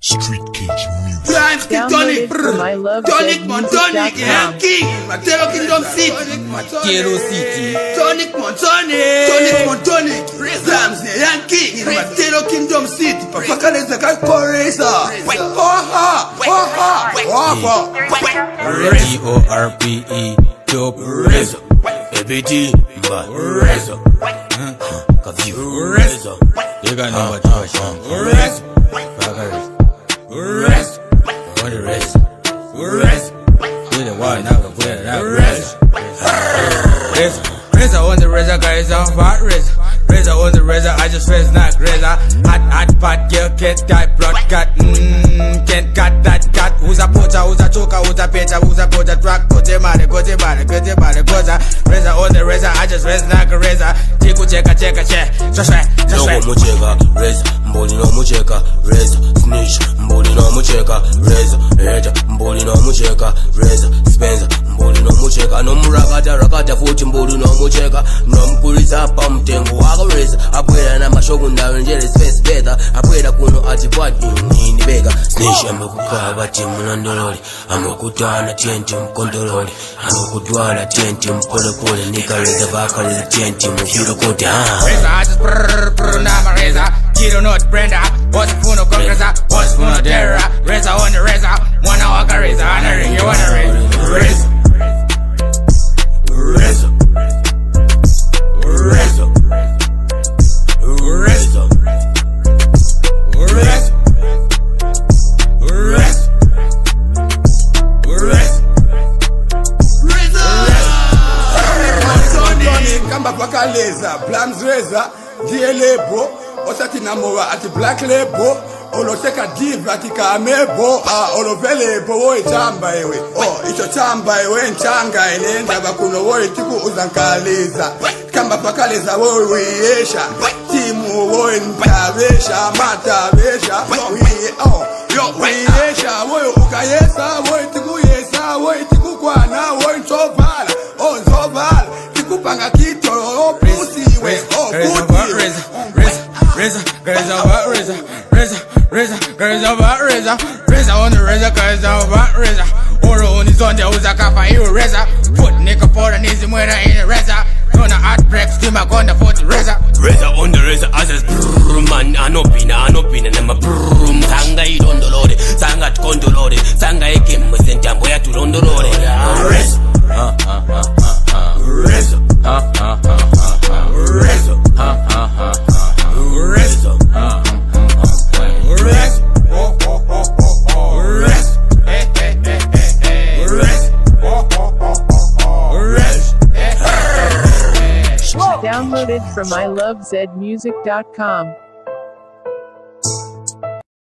Street Cage Music. Downloaded from iLoveZmusic.com. King, Mateo Kingdom City. Kero City. Tonic Montonic. Rams, Yankee, Mateo Kingdom City. Papa is the Correza. REZA. Dope REZA. ABT, but REZA. REZA. You got no much question. REZA. REZA. What the rest? REZA. Do the one now, put it out. REZA. REZA on the REZA, guys, I'm fat REZA. REZA on the REZA, I just feel not REZA. Hot pot, girl, can't type blood cat. Can't cut that cat. Who's a poacher, who's a choker, who's a pitcher, who's a coach, a track, go to body. REZA on the REZA, I just feel not REZA. Tiku cheka, check. No mucheka, REZA. Mboli no mucheka, REZA. Snitch, mboli no mucheka, REZA. Hater, mboli no mucheka, REZA. Spencer, mboli no mucheka. No murakata futhi mboli no mucheka. No mkulisa pa mtengo wako REZA. Apwela na mashogun njele space better. Apwela kuno atipwati nini bega. Snitch amekukwa bati mlandololi. Amekutana tienti mkondololi. Amekutwala tienti mpole nika REZA baka REZA tienti mfiro kote REZA, I just brrrr na ma REZA. Kilo not Brenda, what's the phone of Congressa, what's the phone of Terra, REZA on the REZA, wanna walk a REZA, on a ring, you wanna REZA. Kamba kwa leza, Blams REZA, die lebo, osati namowa ati black lebo, oloteka diva ati kamebo, olovelebo woe chamba ewe, icho chamba ewe nchanga enenda bakuno woe tiku uzankaleza, kamba kwa leza woe wiyesha, timu woe ntavesha, matavesha, wiyesha, woe ukayesa, woe tiku yesa, woe tiku kwana, woe nchovala, nchovala, kupanga kito pussy we REZA on the REZA, cause I'm about REZA. Oro on his on the Uzakafa, you REZA. Put nigga for an easy murder in a REZA. Gonna heartbreak, still my gun for the REZA. REZA on the REZA, I says man, anopina, and I'm Sanga idondolore, Sanga condolore, Sanga ekim, Sentambo ya to Londolore. REZA. REZA. Downloaded from iLoveZmusic.com.